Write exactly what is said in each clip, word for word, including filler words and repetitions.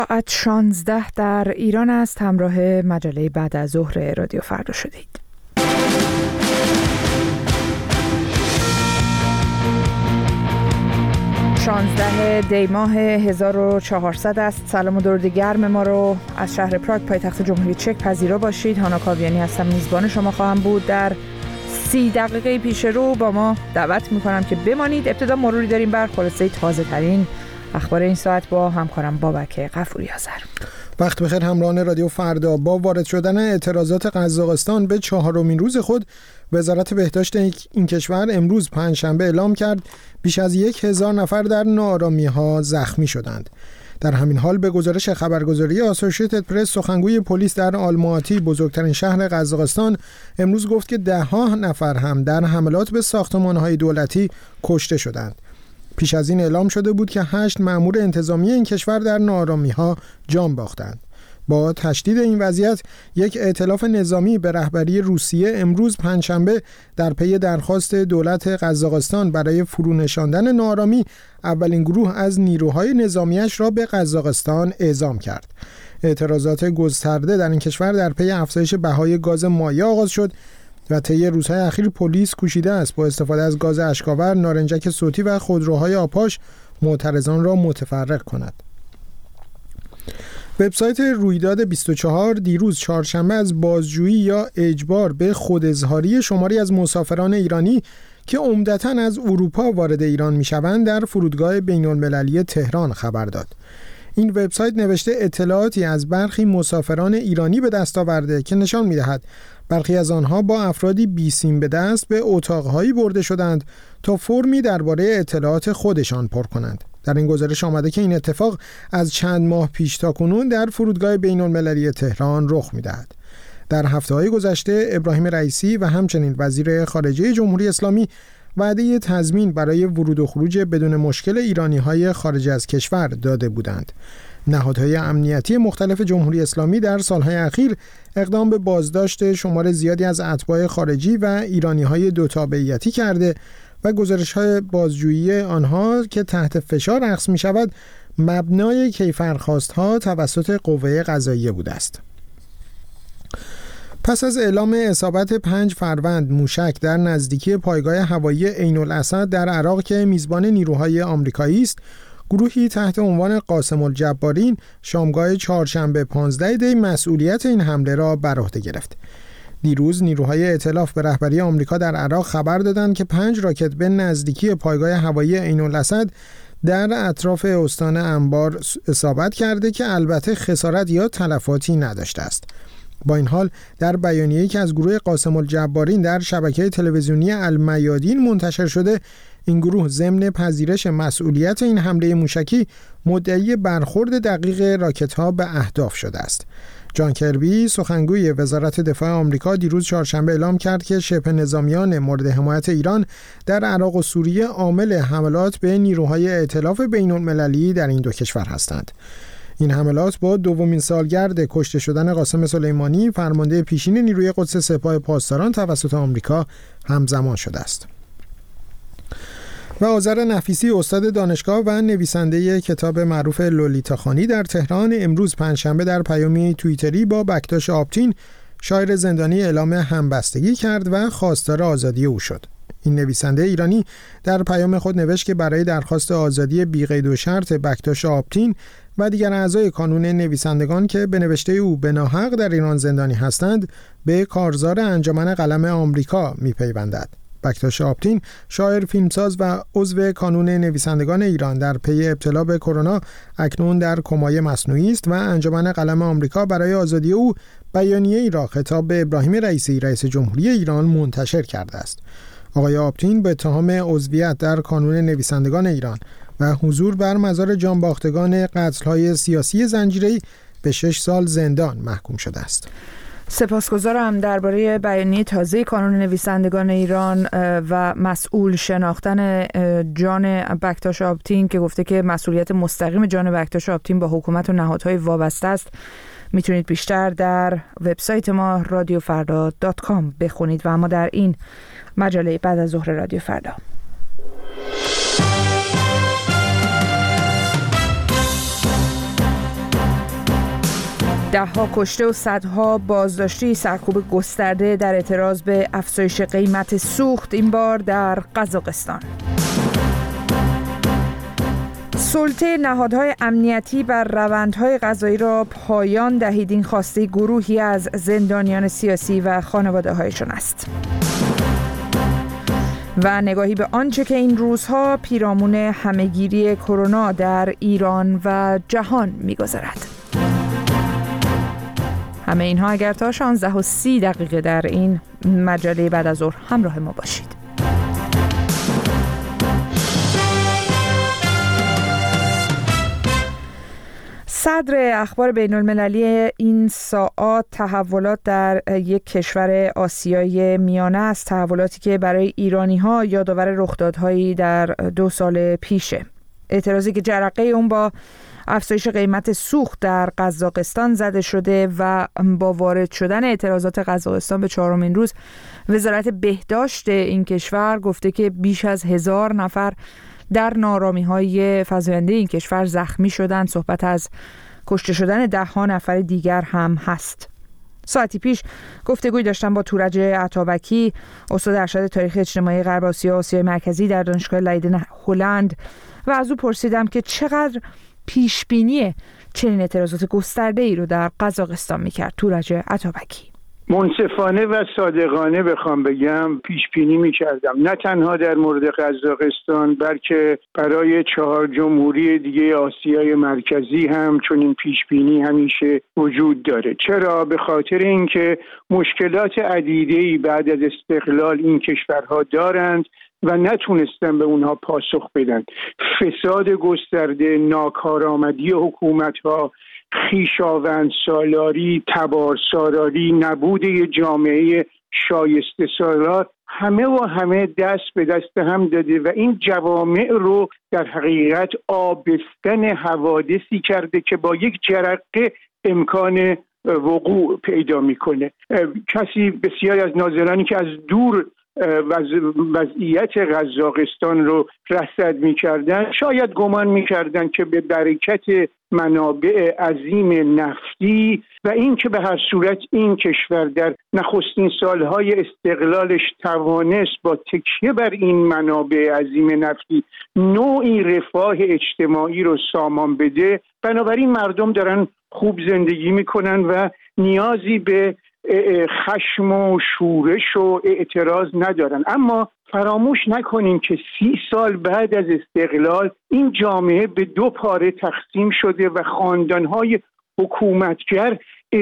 ساعت شانزده در ایران است. همراه مجله بعد از ظهر رادیو فردا شدید. شانزده دی ماه هزار و چهارصد است. سلام و درود گرم ما رو از شهر پراگ پایتخت جمهوری چک پذیرا باشید. هانا کاویانی هستم، میزبان شما خواهم بود. در سی دقیقه پیش رو با ما دعوت میکنم که بمانید. ابتدا مروری داریم بر خلاصه تازه ترین اخبار این ساعت با همکارم بابک غفوری آذر. وقت بخیر همراهان رادیو فردا. با وارد شدن اعتراضات قزاقستان به چهارمین روز خود، وزارت بهداشت این کشور امروز پنجشنبه اعلام کرد بیش از یک هزار نفر در ناآرامی‌ها زخمی شدند. در همین حال به گزارش خبرگزاری آسوشیتد پرس، سخنگوی پلیس در آلماتی، بزرگترین شهر قزاقستان، امروز گفت که ده ها نفر هم در حملات به ساختمان‌های دولتی کشته شدند. پیش از این اعلام شده بود که هشت مأمور انتظامی این کشور در ناآرامی‌ها جان باختند. با تشدید این وضعیت، یک ائتلاف نظامی به رهبری روسیه امروز پنجشنبه در پی درخواست دولت قزاقستان برای فرونشاندن ناآرامی، اولین گروه از نیروهای نظامیش را به قزاقستان اعزام کرد. اعتراضات گسترده در این کشور در پی افزایش بهای گاز مایع آغاز شد و طی روزهای اخیر پلیس کوشیده است با استفاده از گاز اشک‌آور، نارنجک صوتی و خودروهای آپاش معترضان را متفرق کند. وبسایت رویداد بیست و چهار دیروز چهارشنبه از بازجویی یا اجبار به خوداظهاری شماری از مسافران ایرانی که عمدتاً از اروپا وارد ایران می‌شوند در فرودگاه بین‌المللی تهران خبر داد. این وبسایت نوشته اطلاعاتی از برخی مسافران ایرانی به دست آورده که نشان می‌دهد برخی از آنها با افرادی بی‌سیم به دست به اتاق‌هایی برده شدند تا فرمی درباره اطلاعات خودشان پر کنند. در این گزارش آمده که این اتفاق از چند ماه پیش تاکنون در فرودگاه بین‌المللی تهران رخ می‌دهد. در هفته‌های گذشته ابراهیم رئیسی و همچنین وزیر خارجه جمهوری اسلامی وعده تضمین برای ورود و خروج بدون مشکل ایرانی‌های خارج از کشور داده بودند. نهادهای امنیتی مختلف جمهوری اسلامی در سالهای اخیر اقدام به بازداشت شمار زیادی از اتباع خارجی و ایرانی‌های دو تابعیتی کرده و گزارش‌های بازجویی آنها که تحت فشار اخذ می‌شود مبنای کیفرخواست‌ها توسط قوه قضاییه بوده است. پس از اعلام اصابت پنج فروند موشک در نزدیکی پایگاه هوایی عین الاسد در عراق که میزبان نیروهای آمریکایی است، گروهی تحت عنوان قاسم الجبارین شامگاه چهارشنبه پانزده دی مسئولیت این حمله را بر عهده گرفت. دیروز نیروهای ائتلاف به رهبری آمریکا در عراق خبر دادند که پنج راکت به نزدیکی پایگاه هوایی عین الاسد در اطراف استان انبار اصابت کرده که البته خسارت یا تلفاتی نداشته است. با این حال در بیانیه‌ای که از گروه قاسم الجبارین در شبکه تلویزیونی المیادین منتشر شده، این گروه ضمن پذیرش مسئولیت این حمله موشکی مدعی برخورد دقیق راکت‌ها به اهداف شده است. جان کربی، سخنگوی وزارت دفاع آمریکا، دیروز چهارشنبه اعلام کرد که شبه نظامیان مورد حمایت ایران در عراق و سوریه عامل حملات به نیروهای ائتلاف بین‌المللی در این دو کشور هستند. این حملات با دومین سالگرد کشته شدن قاسم سلیمانی، فرمانده پیشین نیروی قدس سپاه پاسداران توسط آمریکا همزمان شده است. و آذر نفیسی، استاد دانشگاه و نویسنده کتاب معروف لولیتاخانی در تهران، امروز پنجشنبه در پیامی توییتری با بکتاش آپتین، شاعر زندانی، اعلام همبستگی کرد و خواستار آزادی او شد. این نویسنده ایرانی در پیام خود نوشت که برای درخواست آزادی بی قید و شرط بکتاش آپتین و دیگر اعضای کانون نویسندگان که به نوشته او به ناحق در ایران زندانی هستند، به کارزار انجمن قلم آمریکا می‌پیوندد. بکتاش آپتین، شاعر، فیلمساز و عضو کانون نویسندگان ایران، در پی ابتلا به کرونا اکنون در کمای مصنوعی است و انجمن قلم آمریکا برای آزادی او بیانیه‌ای را خطاب به ابراهیم رئیسی، رئیس جمهوری ایران، منتشر کرده است. آقای آپتین به اتهام عضویت در کانون نویسندگان ایران و حضور بر مزار جانباختگان قتل‌های سیاسی زنجیره‌ای به شش سال زندان محکوم شده است. سپاسگزارم. درباره بیانیه تازه کانون نویسندگان ایران و مسئول شناختن جان بکتاش آپتین که گفته که مسئولیت مستقیم جان بکتاش آپتین با حکومت و نهادهای وابسته است، میتونید بیشتر در وبسایت ما رادیو فردا دات کام بخونید. و اما در این مجله بعد از ظهر رادیو فردا، ده‌ها کشته و صدها بازداشتی سرکوب گسترده در اعتراض به افزایش قیمت سوخت، این بار در قزاقستان. سلطه نهادهای امنیتی بر روندهای قضایی را پایان دهید، این خواسته گروهی از زندانیان سیاسی و خانواده‌هایشان است. و نگاهی به آنچه که این روزها پیرامون همهگیری کرونا در ایران و جهان می‌گذرد. همه اینها اگر تا شانزده و سی دقیقه در این مجله بعد از ظهر همراه ما باشید. صدر اخبار بین المللی این ساعات تحولات در یک کشور آسیای میانه است، تحولاتی که برای ایرانی‌ها یادآور رخدادهایی در دو سال پیشه. اعتراضی که جرقه اون با افزایش قیمت سوخت در قزاقستان زده شده و با وارد شدن اعتراضات قزاقستان به چهارمین روز، وزارت بهداشت این کشور گفته که بیش از هزار نفر در نارامی‌های فزاینده این کشور زخمی شدند. صحبت از کشته شدن ده ها نفر دیگر هم هست. ساعتی پیش گفتگوی داشتم با تورج عطابکی، استاد ارشد تاریخ اجتماعی غرب آسیا و آسیای مرکزی در دانشگاه لایدن هلند، و از او پرسیدم که چقدر پیش بینی چنین اعتراضات گسترده ای رو در قزاقستان میکرد. تورج عطابکی: منصفانه و صادقانه بخوام بگم پیش بینی می‌کردم، نه تنها در مورد قزاقستان بلکه برای چهار جمهوری دیگه آسیای مرکزی هم چون این پیش بینی همیشه وجود داره. چرا؟ به خاطر اینکه مشکلات عدیده‌ای بعد از استقلال این کشورها دارند و نتونستن به اونها پاسخ بدن. فساد گسترده، ناکارآمدی حکومت‌ها، خویشاوند سالاری، تبار سالاری، نبود یه جامعه شایسته سالار، همه و همه دست به دست هم داده و این جوامع رو در حقیقت آبستن حوادثی کرده که با یک جرقه امکان وقوع پیدا میکنه. کسی بسیاری از ناظرانی که از دور وضعیت قزاقستان رو رصد می‌کردن شاید گمان می‌کردن که به برکت منابع عظیم نفتی و این که به هر صورت این کشور در نخستین سالهای استقلالش توانست با تکیه بر این منابع عظیم نفتی نوعی رفاه اجتماعی رو سامان بده، بنابراین مردم دارن خوب زندگی میکنن و نیازی به خشم و شورش و اعتراض ندارن. اما فراموش نکنیم که سی سال بعد از استقلال این جامعه به دو پاره تقسیم شده و خاندانهای حکومتگر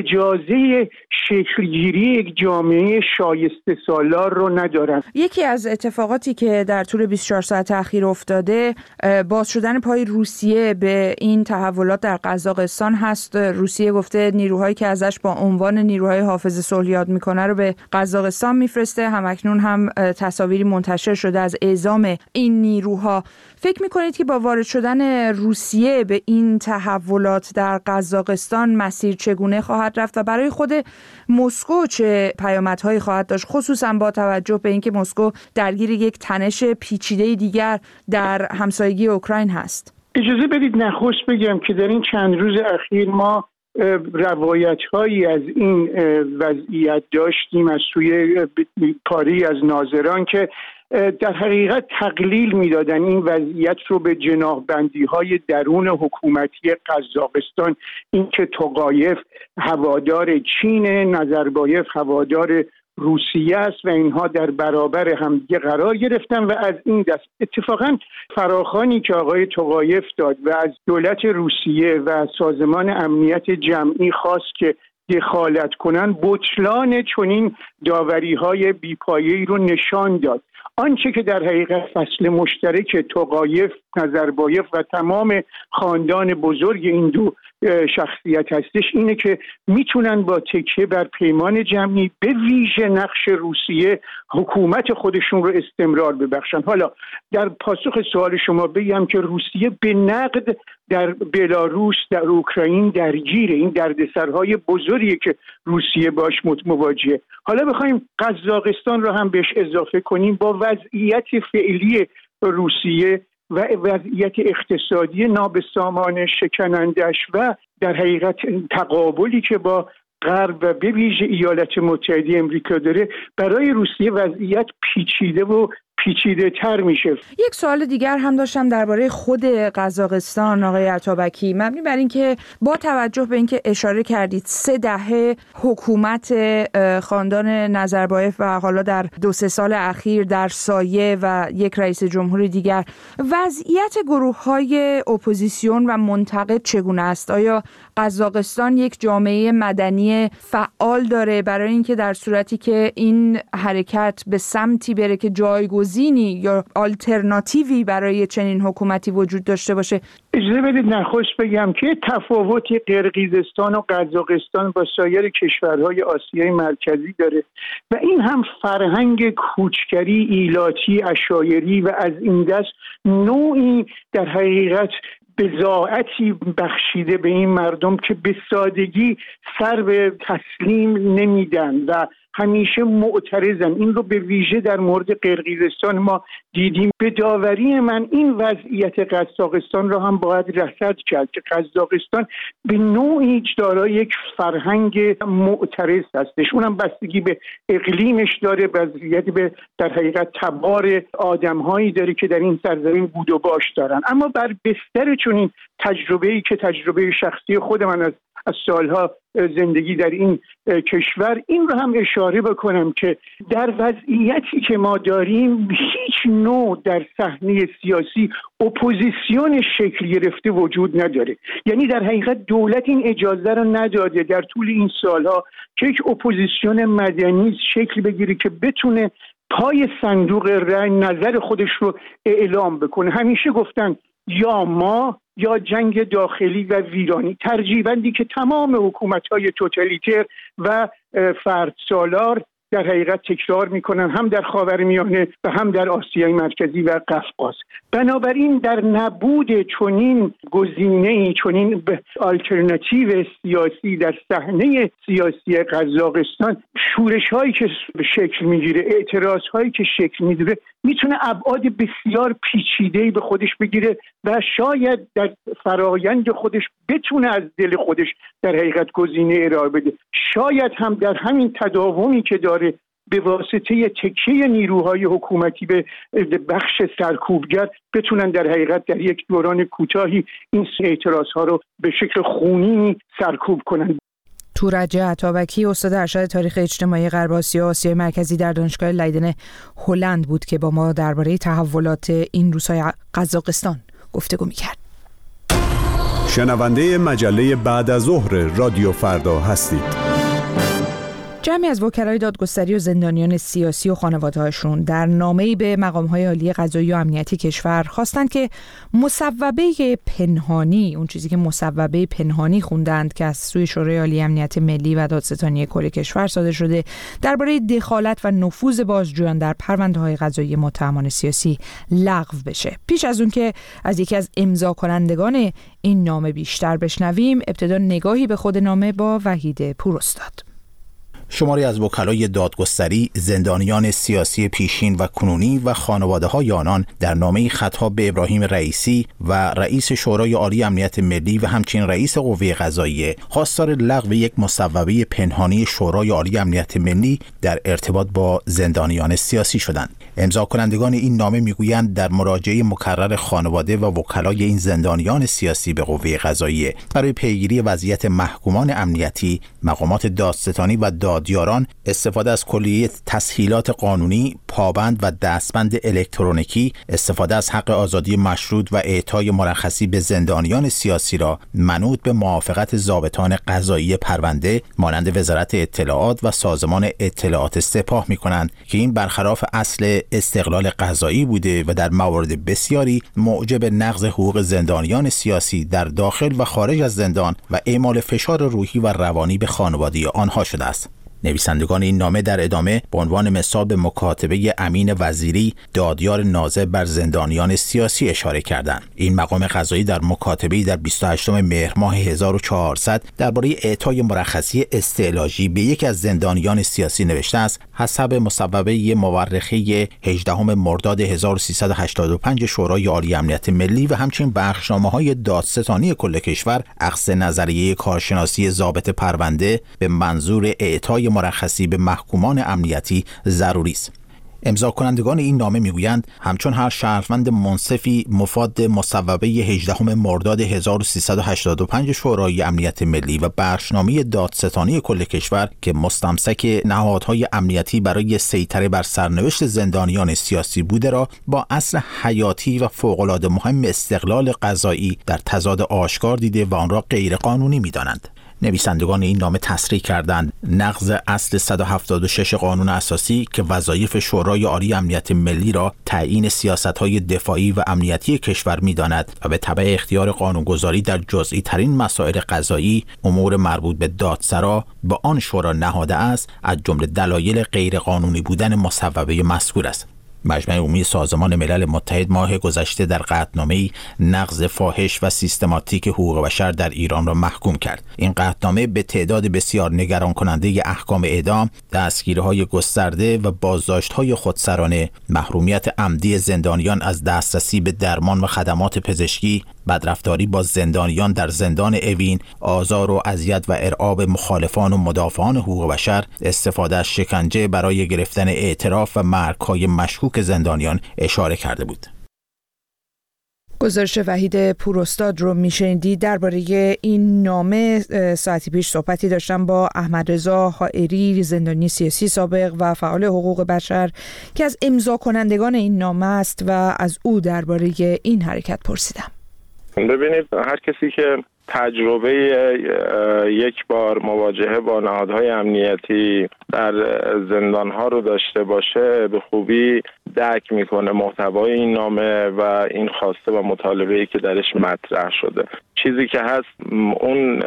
اجازه شکلگیری یک جامعه شایسته سالار رو ندارن. یکی از اتفاقاتی که در طول بیست و چهار ساعت اخیر افتاده باز شدن پای روسیه به این تحولات در قزاقستان هست. روسیه گفته نیروهایی که ازش با عنوان نیروهای حافظ صلح یاد میکنه رو به قزاقستان میفرسته. همکنون هم تصاویری منتشر شده از اعزام این نیروها. فکر میکنید که با وارد شدن روسیه به این تحولات در قزاقستان مسیر چگونه خواهد رفت و برای خود مسکو چه پیامدهایی خواهد داشت، خصوصا با توجه به اینکه مسکو درگیر یک تنش پیچیده دیگر در همسایگی اوکراین هست؟ اجازه بدید نخست بگم که در این چند روز اخیر ما روایت‌هایی از این وضعیت داشتیم از سوی پاری از ناظران که در حقیقت تقلیل میدادن این وضعیت رو به جناح‌بندی‌های درون حکومتی قزاقستان، اینکه توقایف هوادار چین، نظربایف هوادار روسیه است و اینها در برابر همدیگه قرار گرفتن و از این دست اتفاقا فراخوانی که آقای توقایف داد و از دولت روسیه و سازمان امنیت جمعی خواست که دخالت کنن، بطلان چنین داوری‌های بی‌پایه‌ای رو نشان داد. آنچه که در حقیقت فصل مشترک توقایف، نظربایف و تمام خاندان بزرگ این دو شخصیت هستش اینه که میتونن با تکیه بر پیمان جمعی به ویژه نقش روسیه حکومت خودشون رو استمرار ببخشن. حالا در پاسخ سوال شما بگم که روسیه به نقد در بلاروس، در اوکراین درگیره. این دردسرهای بزرگیه که روسیه باش مواجهه. حالا بخوایم قزاقستان رو هم بهش اضافه کنیم، با وضعیت فعلی روسیه و وضعیت اقتصادی نابسامان شکنندش و در حقیقت تقابلی که با غرب و به ویژه ایالات متحده امریکا داره، برای روسیه وضعیت پیچیده و پیچیده تر میشه. یک سوال دیگر هم داشتم درباره خود قزاقستان آقای عطابکی، مبنی بر اینکه با توجه به اینکه اشاره کردید سه دهه حکومت خاندان نظربایف و حالا در دو سه سال اخیر در سایه و یک رئیس جمهور دیگر، وضعیت گروه‌های اپوزیسیون و منتقد چگونه است؟ آیا قزاقستان یک جامعه مدنی فعال داره برای اینکه در صورتی که این حرکت به سمتی بره که جایگزینی یا آلترناتیوی برای چنین حکومتی وجود داشته باشه؟ اجازه بدید نخست بگم که تفاوت قرقیزستان و قزاقستان با سایر کشورهای آسیای مرکزی داره و این هم فرهنگ کوچکری، ایلاتی، عشایری و از این دست نوعی در حقیقت بضاعتی بخشیده به این مردم که به سادگی سر به تسلیم نمیدن و همیشه معترضن. این رو به ویژه در مورد قرقیزستان ما دیدیم. به داوری من این وضعیت قزاقستان را هم باید رصد کرد که قزاقستان به نوعی دارای یک فرهنگ معترض هستش. اونم بستگی به اقلیمش داره، وضعیت به در حقیقت تبار آدم‌هایی داره که در این سرزمین بود و باش دارن. اما بر بستر چنین تجربه‌ای که تجربه شخصی خود من از از سالها زندگی در این کشور، این رو هم اشاره بکنم که در وضعیتی که ما داریم هیچ نوع در صحنه سیاسی اپوزیسیون شکل گرفته وجود نداره. یعنی در حقیقت دولت این اجازه رو نداده در طول این سالها که یک اپوزیسیون مدنی شکل بگیره که بتونه پای صندوق رای نظر خودش رو اعلام بکنه. همیشه گفتن یا ما یا جنگ داخلی و ویرانی، ترجیحاً که تمام حکومت‌های توتالیتر و فردسالار در حقیقت تکرار میکنن، هم در خاورمیانه و هم در آسیای مرکزی و قفقاز. بنابراین در نبود چنین گزینه‌ای، چنین آلترناتیو سیاسی در صحنه سیاسی قزاقستان، شورش‌هایی که شکل میگیره، اعتراض‌هایی که شکل میگیره، میتونه ابعاد بسیار پیچیده‌ای به خودش بگیره و شاید در فرایند خودش بتونه از دل خودش در حقیقت گزینه ارائه بده. شاید هم در همین تداومی که داره به واسطه تکیه نیروهای حکومتی به بخش سرکوبگر بتونن در حقیقت در یک دوران کوتاهی این اعتراضها رو به شکل خونینی سرکوب کنن. تورج عطابکی، استاد ارشد تاریخ اجتماعی غرب آسیا و آسیای مرکزی در دانشگاه لیدن هلند بود که با ما درباره تحولات این روزهای قزاقستان گفتگو می‌کرد. شنونده مجله بعد از ظهر رادیو فردا هستید. جمعی از وکلای دادگستری و زندانیان سیاسی و خانواده‌هاشون در نامه‌ای به مقام‌های عالی قضایی و امنیتی کشور خواستند که مصوبه پنهانی، اون چیزی که مصوبه پنهانی خوندند که از سوی شورای عالی امنیت ملی و دادستانی کل کشور صادر شده درباره دخالت و نفوذ بازجویان در پرونده‌های قضایی متهمان سیاسی لغو بشه. پیش از اون که از یکی از امضا کنندگان این نامه بیشتر بشنویم، ابتدا نگاهی به خود نامه با وحید پوراستاد. شماری از وکلای دادگستری، زندانیان سیاسی پیشین و کنونی و خانواده‌های آنان در نامه‌ای خطاب به ابراهیم رئیسی و رئیس شورای عالی امنیت ملی و همچنین رئیس قوه قضاییه خواستار لغو یک مصوبه پنهانی شورای عالی امنیت ملی در ارتباط با زندانیان سیاسی شدند. امضا کنندگان این نامه میگویند در مراجعه مکرر خانواده و وکلای این زندانیان سیاسی به قوه قضاییه برای پیگیری وضعیت محکومان امنیتی، مقامات دادستانی و دادیاران استفاده از کلیه تسهیلات قانونی، پابند و دستبند الکترونیکی، استفاده از حق آزادی مشروط و اعطای مرخصی به زندانیان سیاسی را منوط به موافقت ضابطان قضایی پرونده مانند وزارت اطلاعات و سازمان اطلاعات سپاه می‌کنند که این برخلاف اصل استقلال قضایی بوده و در موارد بسیاری موجب نقض حقوق زندانیان سیاسی در داخل و خارج از زندان و اعمال فشار روحی و روانی به خانواده آنها شده است. نویسندگان این نامه در ادامه به عنوان مثال به مکاتبه امین وزیری دادیار ناظر بر زندانیان سیاسی اشاره کردند. این مقام قضایی در مکاتبه‌ای در بیست و هشتم مهر ماه هزار و چهارصد درباره اعطای مرخصی استعلاجی به یکی از زندانیان سیاسی نوشته است: حسب مصوبه مورخه هجدهم مرداد هزار و سیصد و هشتاد و پنج شورای عالی امنیت ملی و همچنین بخشنامه‌های دادستانی کل کشور، اخذ نظریه کارشناسی ضابط پرونده به منظور اعطای مرخصی به محکومان امنیتی ضروری است. امضا کنندگان این نامه میگویند همچون هر شهروند منصفی مفاد مصوبه هجدهم مرداد هزار و سیصد و هشتاد و پنج شورای امنیت ملی و بخشنامه دادستانی کل کشور که مستمسک نهادهای امنیتی برای سیطره بر سرنوشت زندانیان سیاسی بوده را با اصل حیاتی و فوق‌العاده مهم استقلال قضایی در تضاد آشکار دیده و آن را غیر قانونی می‌دانند. نویسندگان این نامه تصریح کردند نقض اصل صد و هفتاد و شش قانون اساسی که وظایف شورای عالی امنیت ملی را تعیین سیاست‌های دفاعی و امنیتی کشور می‌داند و به تبع اختیار قانونگذاری در جزئی ترین مسائل قضایی امور مربوط به دادسرا به آن شورا نهاده است، از جمله دلایل غیرقانونی بودن مصوبه مذکور است. مجمع عمومی سازمان ملل متحد ماه گذشته در قطعنامه‌ای نقض فاحش و سیستماتیک حقوق بشر در ایران را محکوم کرد. این قطعنامه به تعداد بسیار نگران کننده احکام اعدام، دستگیری‌های گسترده و بازداشت‌های خودسرانه، محرومیت عمدی زندانیان از دسترسی به درمان و خدمات پزشکی، بدرفتاری با زندانیان در زندان اوین، آزار و اذیت و ارعاب مخالفان و مدافعان حقوق بشر، استفاده از شکنجه برای گرفتن اعتراف و مرگ‌های مشکوک زندانیان اشاره کرده بود. گزارش وحید پوراستاد رو میشنیدید. درباره این نامه ساعتی پیش صحبتی داشتم با احمد رضا حائری، زندانی سیاسی سابق و فعال حقوق بشر که از امضا کنندگان این نامه است و از او درباره این حرکت پرسیدم. ببینید، هر کسی که تجربه یک بار مواجهه با نهادهای امنیتی در زندانها رو داشته باشه به خوبی درک میکنه محتوای این نامه و این خواسته و مطالبه‌ای که درش مطرح شده. چیزی که هست اون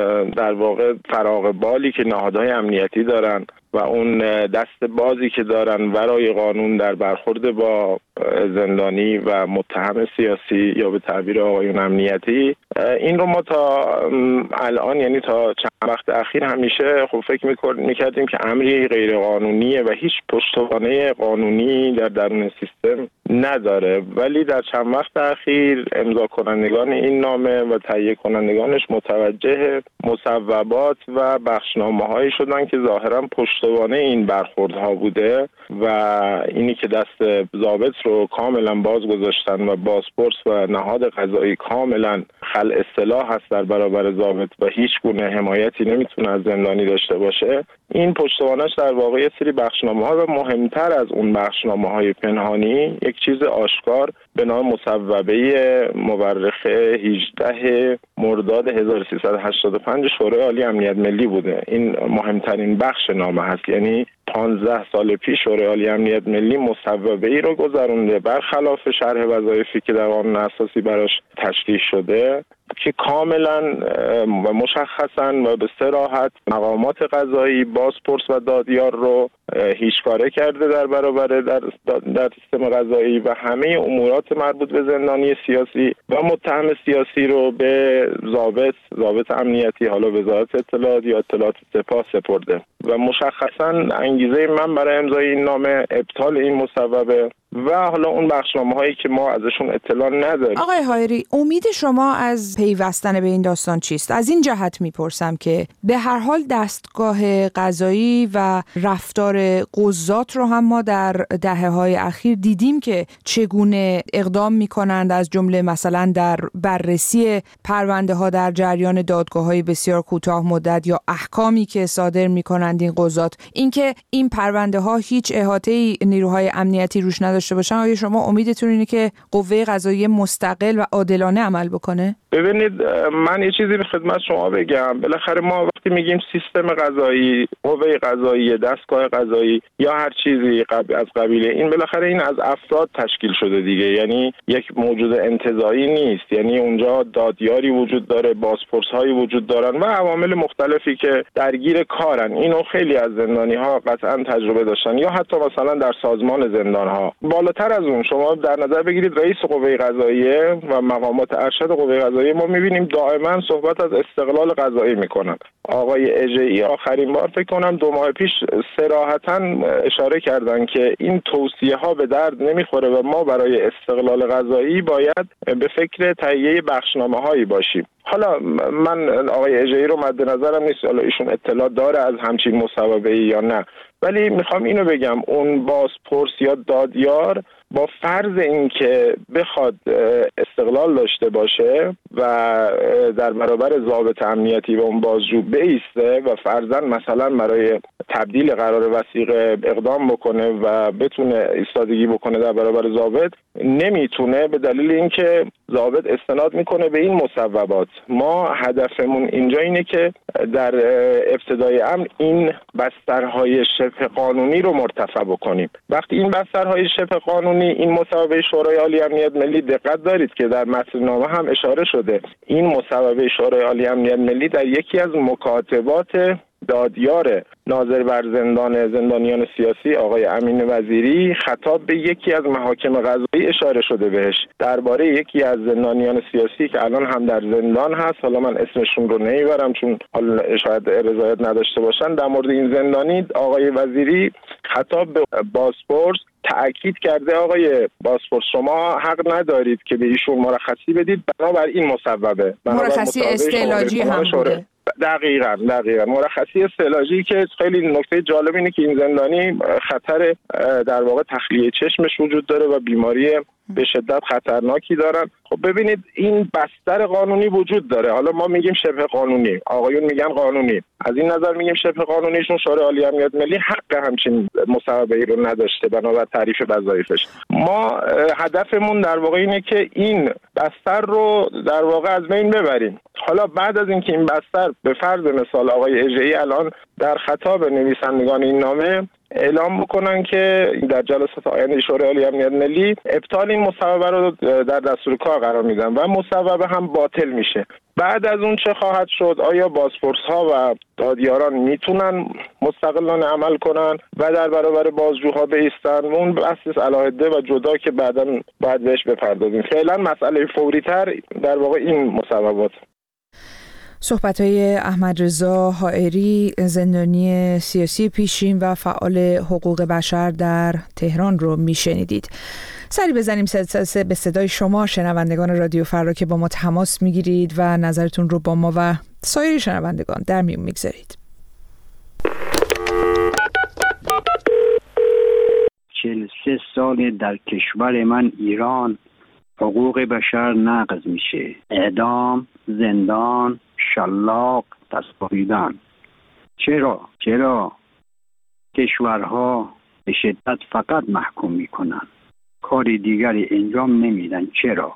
در واقع فراغ بالی که نهادهای امنیتی دارن و اون دست بازی که دارن ورای قانون در برخورد با زندانی و متهم سیاسی یا به تعبیر آقایون امنیتی، این رو ما تا الان، یعنی تا چند وقت اخیر همیشه خب فکر میکردیم که امری غیر قانونیه و هیچ پشتوانه قانونی در درون سیستم نداره، ولی در چند وقت اخیر امضا کنندگان این نامه و تهیه کنندگانش متوجه مصوبات و بخشنامه‌هایی شدن که ظاهرا پشتوانه این برخوردها بوده و اینی که دست ضابط رو کاملا باز گذاشتن و بازپرس و نهاد قضایی کاملا خلع سلاح هست در برابر ضابط و هیچ گونه حمایتی نمیتونه از زندانی داشته باشه. این پشتوانش در واقع یه سری بخشنامه‌ها و مهمتر از اون بخشنامه‌های پنهانی یک چیز آشکار به نام مصوبه مورخه هجدهم مرداد هزار و سیصد و هشتاد و پنج شورای عالی امنیت ملی بوده. این مهمترین بخش نامه هست، یعنی پانزده سال پیش شورای عالی امنیت ملی مصوبه ای رو گذرونده برخلاف شرح وظایفی که در قانون اساسی براش تشریح شده که کاملا و مشخصا و به صراحت مقامات قضایی بازپرس و دادیار رو هیچکاره کرده در برابر در در سیستم قضایی و همه امورات مربوط به زندانی سیاسی و متهم سیاسی رو به ضابط ضابط امنیتی، حالا وزارت اطلاعات یا اطلاعات سپاه سپرده و مشخصا انگیزه من برای امضای این نامه ابطال این مصوبه و حالا اون بخشنامه هایی که ما ازشون اطلاع نداریم. آقای حائری، امید شما از پیوستن به این داستان چیست؟ از این جهت میپرسم که به هر حال دستگاه قضایی و رفتار قضات رو هم ما در دهه‌های اخیر دیدیم که چگونه اقدام میکنند، از جمله مثلا در بررسی پرونده ها در جریان دادگاه‌های بسیار کوتاه مدت یا احکامی که صادر میکنند این قضات، اینکه این پرونده ها هیچ احاطه‌ای نیروهای امنیتی روش نداشته نداشته باشن، آیا شما امیدتون اینه که قوه قضاییه مستقل و عادلانه عمل بکنه؟ ببینید من یه چیزی به خدمت شما بگم. بالاخره ما وقتی میگیم سیستم قضایی، قوه قضاییه، دستگاه قضایی یا هر چیزی از قبیل این، بالاخره این از افراد تشکیل شده دیگه، یعنی یک موجود انتزاعی نیست. یعنی اونجا دادیاری وجود داره، بازپرس‌هایی وجود دارن و عوامل مختلفی که درگیر کارن. اینو خیلی از زندانی‌ها قطعاً تجربه داشتن، یا حتی مثلا در سازمان زندان‌ها. بالاتر از اون شما در نظر بگیرید رئیس قوه قضاییه و مقامات ارشد قوه قضاییه، ما می‌بینیم دائما صحبت از استقلال قضایی می‌کنن. آقای اژه‌ای آخرین بار فکر کنم دو ماه پیش صراحتاً اشاره کردن که این توصیه‌ها به درد نمی‌خوره و ما برای استقلال قضایی باید به فکر تهیه بخشنامه‌هایی باشیم. حالا من آقای اژه‌ای رو مد نظرم نیست، حالا ایشون اطلاع داره از همچین مصوبه‌ای یا نه، ولی میخوام اینو بگم اون بازپرس یا دادیار با فرض اینکه بخواد استقلال داشته باشه و در برابر ضابط امنیتی و اون بازجو بایسته و فرضاً مثلا برای تبدیل قرار وثیقه اقدام بکنه و بتونه ایستادگی بکنه در برابر ضابط، نمیتونه به دلیل اینکه ضابط استناد میکنه به این مصوبات. ما هدفمون اینجا اینه که در ابتدای امر این بسترهای شبه قانونی رو مرتفع بکنیم. وقتی این بسترهای شبه قانونی، این مصوبه شورای عالی امنیت ملی، دقت دارید که در متن نامه هم اشاره شده، این مصوبه شورای عالی امنیت ملی در یکی از مکاتبات دادیار ناظر بر زندان زندانیان سیاسی آقای امین وزیری خطاب به یکی از محاکم قضایی اشاره شده بهش درباره یکی از زندانیان سیاسی که الان هم در زندان هست. حالا من اسمشون رو نمیبرم چون حالا شاید رضایت نداشته باشن. در مورد این زندانی آقای وزیری خطاب به بازپرس تأکید کرده آقای بازپرس شما حق ندارید که به ایشون مرخصی بدید بنابر این مصوبه. مرخصی استعلاجی هم بوده. دقیقاً دقیقاً مرخصی استعلاجی که خیلی نکته جالب اینه که این زندانی خطر در واقع تخلیه چشمش وجود داره و بیماری به شدت خطرناکی دارن. خب ببینید این بستر قانونی وجود داره. حالا ما میگیم شبه قانونی، آقایون میگن قانونی. از این نظر میگیم شبه قانونیشون شورای عالی امنیت ملی حق همچین مصوبه‌ای رو نداشته بنابر تعریف وظایفش. ما هدفمون در واقع اینه که این بستر رو در واقع از بین ببریم. حالا بعد از اینکه این بستر به فرض مثال آقای اژه‌ای الان در خطاب نویسندگان این نامه اعلام بکنن که در جلسات آینده شورای عالی امنیت ملی ابطال این مصوبه رو در دستور کار قرار میدن و مصوبه هم باطل میشه، بعد از اون چه خواهد شد؟ آیا بازپرس ها و دادیاران میتونن مستقلانه عمل کنن و در برابر بازجوها بایستن؟ اون بحث علاهده و جدا که بعداً باید بهش بپردازیم. فعلا مسئله فوری تر در واقع این مصوبات. صحبت‌های احمد رضا حائری، زندانی سیاسی پیشین و فعال حقوق بشر در تهران رو میشنیدید. سری بزنیم به صدای شما شنوندگان رادیو فردا که با ما تماس میگیرید و نظرتون رو با ما و سایر شنوندگان در میون میگذارید. چهل و سه سال در کشور من ایران حقوق بشر نقض میشه. اعدام، زندان، شلاق، دست‌بریدن. چرا؟ چرا؟ کشورها به شدت فقط محکوم میکنن، کاری دیگری انجام نمیدن. چرا؟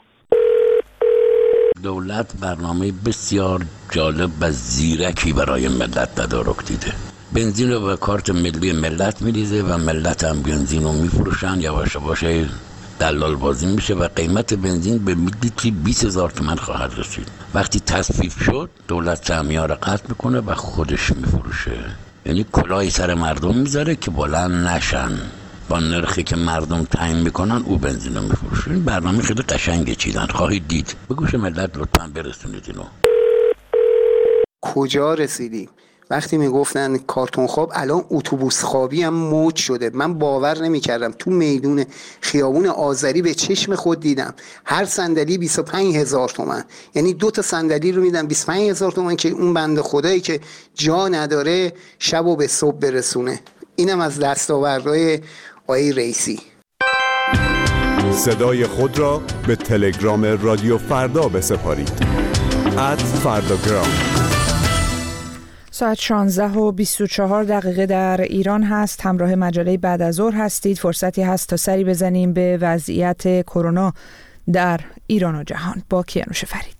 دولت برنامه بسیار جالب و زیرکی برای ملت تدارک دیده. بنزین رو به کارت ملی ملت میریزه و ملت هم بنزین رو میفروشن، یواش یواش دلال بازی میشه و قیمت بنزین به لیتری بیست هزار تومان خواهد رسید. وقتی تصفیه شد دولت سهمیه‌ها رو قطع میکنه و خودش میفروشه، یعنی کلاهی سر مردم میذاره که بلند نشن، با نرخی که مردم تعیین میکنن او بنزین رو میفروشه. این برنامه خیلی قشنگه چیدن، خواهید دید. به گوش ملت لطفاً برسونید اینو. کجا رسیدیم؟ وقتی میگفتن کارتون خواب، الان اتوبوس خوابی هم موج شده. من باور نمیکردم. تو میدون خیابون آذری به چشم خود دیدم هر صندلی بیست و پنج هزار تومان، یعنی دو تا صندلی رو میدن بیست و پنج هزار تومان که اون بنده خدایی که جا نداره شبو به صبح برسونه. اینم از دستاوردهای آقای رئیسی. صدای خود را به تلگرام رادیو فردا بسپارید. ات فرداگرام. ساعت شانزده و بیست و چهار دقیقه در ایران هست. همراه مجله بعد از ظهر هستید. فرصتی هست تا سری بزنیم به وضعیت کرونا در ایران و جهان با کیانوش فرید.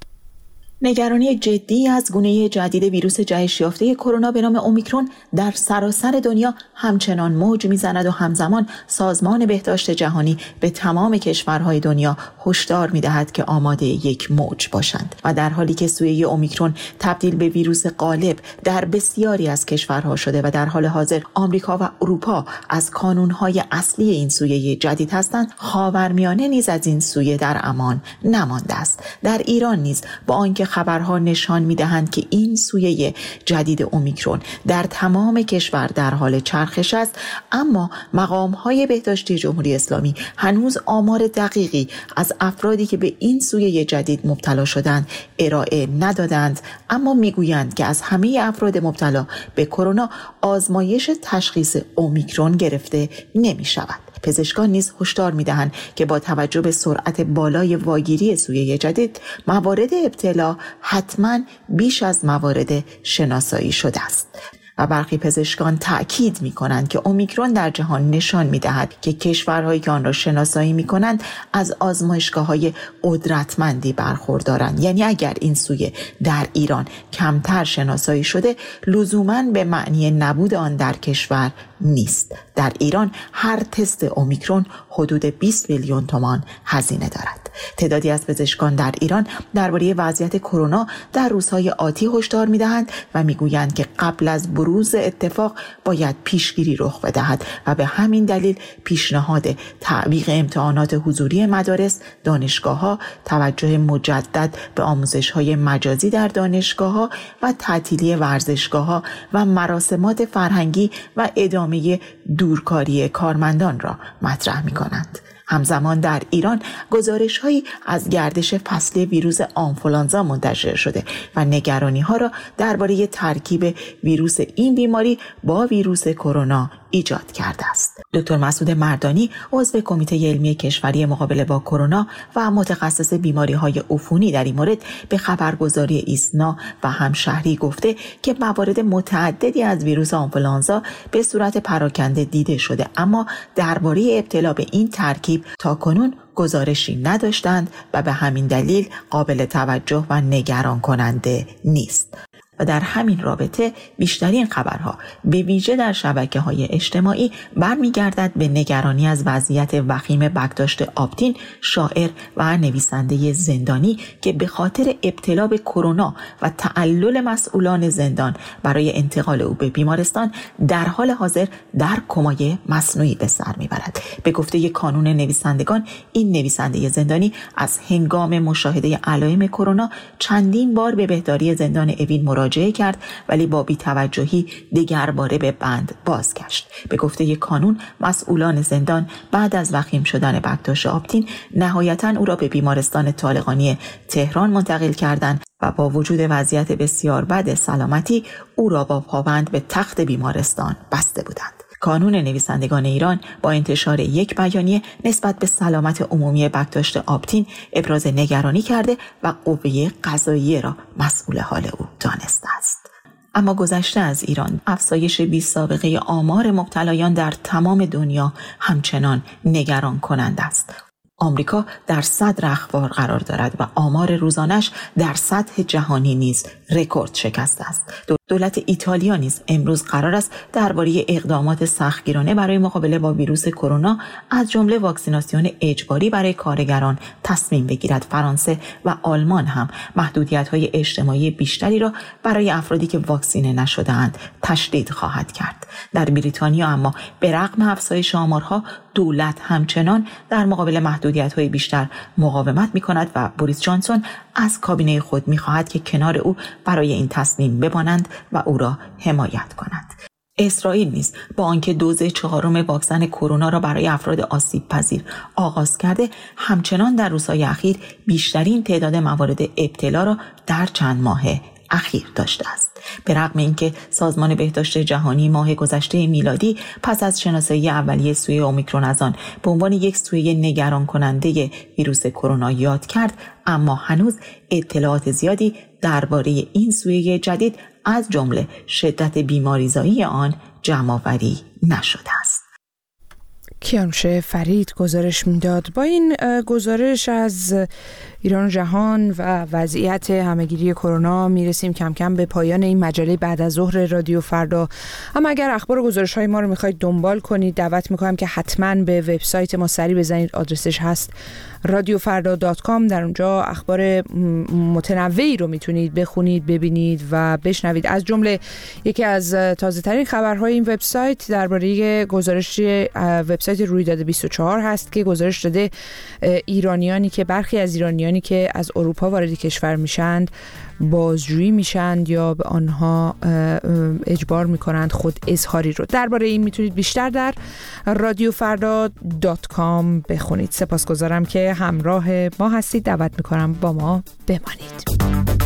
نگرانی جدی از گونه جدید ویروس جهش یافته کرونا به نام اومیکرون در سراسر دنیا همچنان موج میزند و همزمان سازمان بهداشت جهانی به تمام کشورهای دنیا هشدار میدهد که آماده یک موج باشند و در حالی که سویه اومیکرون تبدیل به ویروس غالب در بسیاری از کشورها شده و در حال حاضر آمریکا و اروپا از کانونهای اصلی این سویه جدید هستند، خاورمیانه نیز از این سویه در امان نمانده است. در ایران نیز با آنکه خبرها نشان می‌دهند که این سویه جدید اومیکرون در تمام کشور در حال چرخش است، اما مقام‌های بهداشتی جمهوری اسلامی هنوز آمار دقیقی از افرادی که به این سویه جدید مبتلا شدند ارائه ندادند، اما میگویند که از همه افراد مبتلا به کرونا آزمایش تشخیص اومیکرون گرفته نمی‌شود. پزشکان نیز هشدار می‌دهند که با توجه به سرعت بالای واگیری سویه جدید، موارد ابتلا حتماً بیش از موارد شناسایی شده است. و برخی پزشکان تأکید می‌کنند که اومیکرون در جهان نشان می‌دهد که کشورهایی که آن را شناسایی می‌کنند از آزمایشگاه‌های قدرتمندی برخوردارند. یعنی اگر این سویه در ایران کمتر شناسایی شده، لزوماً به معنی نبود آن در کشور نیست. در ایران هر تست اومیکرون حدود بیست میلیون تومان هزینه دارد. تعدادی از پزشکان در ایران درباره وضعیت کرونا در روزهای آتی هشدار می‌دهند و می‌گویند که قبل از بروز اتفاق باید پیشگیری رخ بدهد و به همین دلیل پیشنهاد تعویق امتحانات حضوری مدارس، دانشگاه‌ها، توجه مجدد به آموزش‌های مجازی در دانشگاه‌ها و تعطیلی ورزشگاه‌ها و مراسمات فرهنگی و ادامه دورکاری کارمندان را مطرح می‌کنند. همزمان در ایران گزارش‌هایی از گردش فصلی ویروس آنفولانزا منتشر شده و نگرانی‌ها را درباره ترکیب ویروس این بیماری با ویروس کرونا ایجاد کرده است. دکتر مسعود مردانی، عضو کمیته علمی کشوری مقابله با کرونا و متخصص بیماری‌های عفونی در این مورد، به خبرگزاری ایسنا و همشهری گفته که موارد متعددی از ویروس آنفولانزا به صورت پراکنده دیده شده، اما درباره ابتلا به این ترکیب تاکنون گزارشی نداشتند و به همین دلیل قابل توجه و نگران کننده نیست. و در همین رابطه بیشترین خبرها به ویژه در شبکه‌های اجتماعی برمیگردد به نگرانی از وضعیت وخیم بکداشت آپتین، شاعر و نویسنده زندانی که به خاطر ابتلا به کرونا و تعلل مسئولان زندان برای انتقال او به بیمارستان در حال حاضر در کمای مصنوعی به سر میبرد. به گفته کانون نویسندگان، این نویسنده زندانی از هنگام مشاهده علائم کرونا چندین بار به بهداری زندان اوین مراجعه کرد، ولی با بی‌توجهی دیگر باره به بند بازگشت. به گفته کانون، مسئولان زندان بعد از وخیم شدن بکداشت آپتین نهایتاً او را به بیمارستان طالقانی تهران منتقل کردند و با وجود وضعیت بسیار بد سلامتی او را با پابند به تخت بیمارستان بسته بودند. کانون نویسندگان ایران با انتشار یک بیانیه نسبت به سلامت عمومی بکداشت آپتین ابراز نگرانی کرده و قوه قضاییه را مسئول حال او دانسته است. اما گذشته از ایران، افزایش بی سابقه آمار مبتلایان در تمام دنیا همچنان نگران کننده است. آمریکا در صدر اخبار قرار دارد و آمار روزانش در سطح جهانی نیز رکورد شکسته است. دولت ایتالیا نیز امروز قرار است درباره اقدامات سختگیرانه برای مقابله با ویروس کرونا از جمله واکسیناسیون اجباری برای کارگران تصمیم بگیرد. فرانسه و آلمان هم محدودیت‌های اجتماعی بیشتری را برای افرادی که واکسینه نشده‌اند تشدید خواهد کرد. در بریتانیا اما به رغم افزایش آمارها، دولت همچنان در مقابل محدودیت‌های بیشتر مقاومت می‌کند و بوریس جانسون از کابینه خود می‌خواهد که کنار او برای این تصمیم بمانند و او را حمایت کند. اسرائیل نیز با آنکه دوز چهارم واکسن کرونا را برای افراد آسیب پذیر آغاز کرده، همچنان در روزهای اخیر بیشترین تعداد موارد ابتلا را در چند ماه اخیر داشته است. به رغم اینکه سازمان بهداشت جهانی ماه گذشته میلادی پس از شناسایی اولیه سویه اومیکرون از آن به عنوان یک سویه نگران کننده ویروس کرونا یاد کرد، اما هنوز اطلاعات زیادی درباره این سویه جدید از جمله شدت بیماریزایی آن جمع‌آوری نشده است. کیانوش فرید گزارش میداد. با این گزارش از ایران و جهان و وضعیت همهگیری کرونا میرسیم کم کم به پایان این مجله بعد از ظهر رادیو فردا. اما اگر اخبار و گزارش های ما رو میخواید دنبال کنید، دعوت میکنم که حتما به وبسایت ما سری بزنید. آدرسش هست رادیو فردا دات کام. در اونجا اخبار متنوعی رو میتونید بخونید، ببینید و بشنوید. از جمله یکی از تازه ترین خبرهای این وبسایت درباره گزارش وبسایت رویداد بیست و چهار هست که گزارش داده ایرانیانی که برخی از ایرانیانی که از اروپا وارد کشور میشند بازجویی میشند یا به آنها اجبار میکنند خود اظهاری رو. درباره این میتونید بیشتر در رادیو فردا دات کام بخونید. سپاسگزارم که همراه ما هستید. دعوت میکنم با ما بمانید.